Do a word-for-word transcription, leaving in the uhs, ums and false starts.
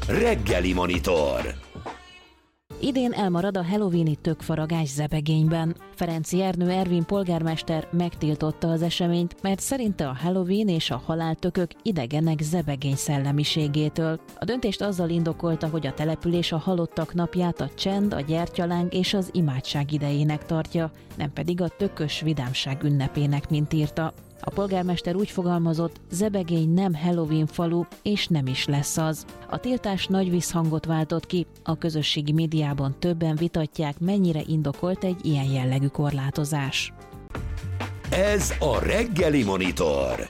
Reggeli Monitor. Idén elmarad a halloweeni tökfaragás Zebegényben. Ferenczy Ernő Ervin polgármester megtiltotta az eseményt, mert szerinte a Halloween és a haláltökök idegenek Zebegény szellemiségétől. A döntést azzal indokolta, hogy a település a halottak napját a csend, a gyertyaláng és az imádság idejének tartja, nem pedig a tökös vidámság ünnepének, mint írta. A polgármester úgy fogalmazott, Zebegény nem Halloween falu, és nem is lesz az. A tiltás nagy visszhangot váltott ki, a közösségi médiában többen vitatják, mennyire indokolt egy ilyen jellegű korlátozás. Ez a Reggeli Monitor.